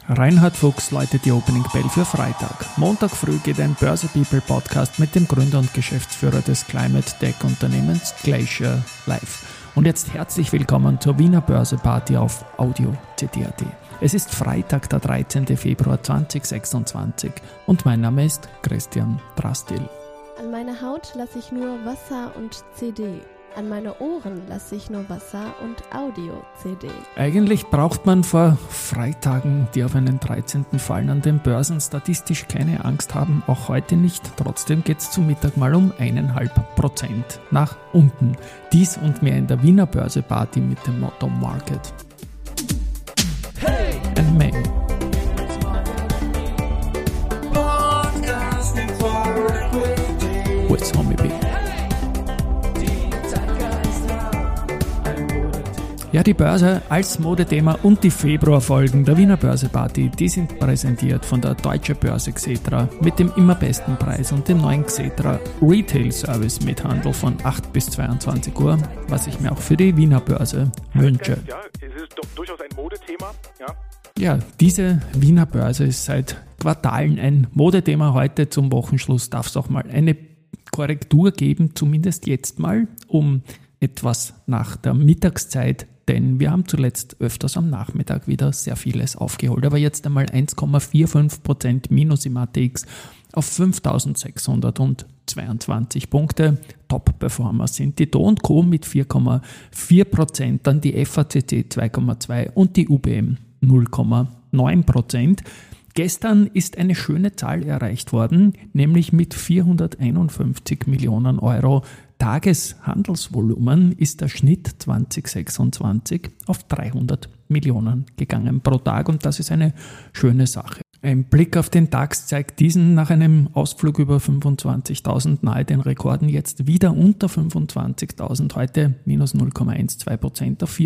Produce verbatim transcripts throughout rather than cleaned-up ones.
Reinhard Fuchs läutet die Opening Bell für Freitag. Montag früh geht ein Börse People Podcast mit dem Gründer und Geschäftsführer des Climate Tech Unternehmens Glacier live. Und jetzt herzlich willkommen zur Wiener Börse Party auf Audio C T A T. Es ist Freitag, der dreizehnten Februar zweitausendsechsundzwanzig und mein Name ist Christian Drastil. An meiner Haut lasse ich nur Wasser und C D. An meine Ohren lasse ich nur Wasser und Audio-C D. Eigentlich braucht man vor Freitagen, die auf einen dreizehnten fallen, an den Börsen statistisch keine Angst haben, auch heute nicht. Trotzdem geht es zum Mittag mal um eineinhalb Prozent nach unten. Dies und mehr in der Wiener Börse Party mit dem Motto Market hey! And May. With Homie B. Ja, die Börse als Modethema und die Februarfolgen der Wiener Börse Party, die sind präsentiert von der Deutsche Börse Xetra mit dem immer besten Preis und dem neuen Xetra Retail Service mit Handel von acht bis zweiundzwanzig Uhr, was ich mir auch für die Wiener Börse wünsche. Ja, es ist doch durchaus ein Modethema, ja. Ja, diese Wiener Börse ist seit Quartalen ein Modethema. Heute zum Wochenschluss darf es auch mal eine Korrektur geben, zumindest jetzt mal, um etwas nach der Mittagszeit, denn wir haben zuletzt öfters am Nachmittag wieder sehr vieles aufgeholt. Aber jetzt einmal eins Komma fünfundvierzig Prozent Minus im A T X auf fünftausendsechshundertzweiundzwanzig Punkte. Top-Performer sind die Do und Co. mit vier Komma vier Prozent, dann die F A C C zwei Komma zwei und die U B M null Komma neun Prozent. Gestern ist eine schöne Zahl erreicht worden, nämlich mit vierhunderteinundfünfzig Millionen Euro Tageshandelsvolumen ist der Schnitt zweitausendsechsundzwanzig auf dreihundert Millionen gegangen pro Tag und das ist eine schöne Sache. Ein Blick auf den DAX zeigt diesen nach einem Ausflug über fünfundzwanzigtausend nahe den Rekorden jetzt wieder unter fünfundzwanzigtausend, heute minus null Komma zwölf Prozent auf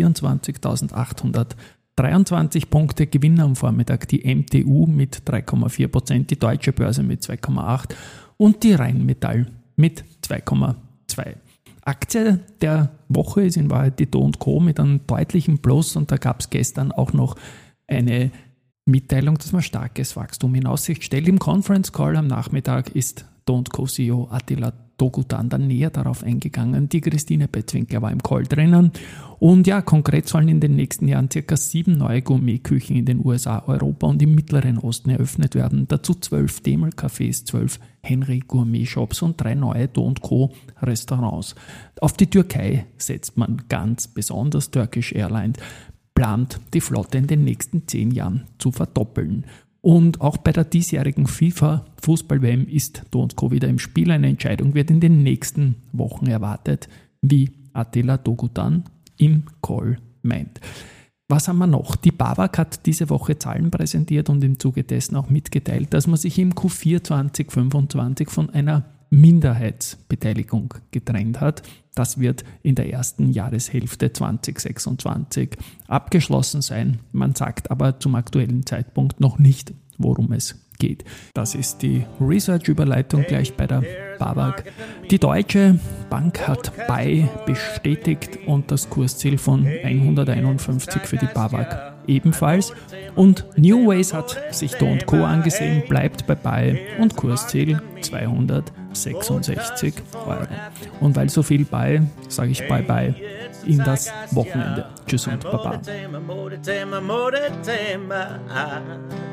vierundzwanzigtausendachthundertdreiundzwanzig Punkte. Gewinner am Vormittag die M T U mit drei Komma vier Prozent, die Deutsche Börse mit zwei Komma acht und die Rheinmetall mit zwei Komma zwei. Aktie der Woche ist in Wahrheit die Do und Co. mit einem deutlichen Plus und da gab es gestern auch noch eine Mitteilung, dass man starkes Wachstum in Aussicht stellt. Im Conference Call am Nachmittag ist Do und Co. C E O Attila Dogudan dann näher darauf eingegangen. Die Christine Bettwinkler war im Call drinnen. Und ja, konkret sollen in den nächsten Jahren circa sieben neue Gourmetküchen in den U S A, Europa und im Mittleren Osten eröffnet werden. Dazu zwölf Demel-Cafés, zwölf Henry Gourmet Shops und drei neue Do und Co. Restaurants. Auf die Türkei setzt man ganz besonders. Turkish Airlines plant, die Flotte in den nächsten zehn Jahren zu verdoppeln. Und auch bei der diesjährigen FIFA-Fußball-W M ist Do und Co. wieder im Spiel. Eine Entscheidung wird in den nächsten Wochen erwartet, wie Attila Dogudan im Call meint. Was haben wir noch? Die BAWAG hat diese Woche Zahlen präsentiert und im Zuge dessen auch mitgeteilt, dass man sich im Q vier zweitausendfünfundzwanzig von einer Minderheitsbeteiligung getrennt hat. Das wird in der ersten Jahreshälfte zweitausendsechsundzwanzig abgeschlossen sein. Man sagt aber zum aktuellen Zeitpunkt noch nicht, worum es geht. Das ist die Research-Überleitung gleich bei der BAWAG. Die Deutsche Bank hat B A Y bestätigt und das Kursziel von hunderteinundfünfzig für die BAWAG ebenfalls. Und New Ways hat sich Do und Co. angesehen, bleibt bei B A Y und Kursziel zweihundertsechsundsechzig Euro. Und weil so viel B A Y, sage ich bye bye in das Wochenende. Tschüss und Baba.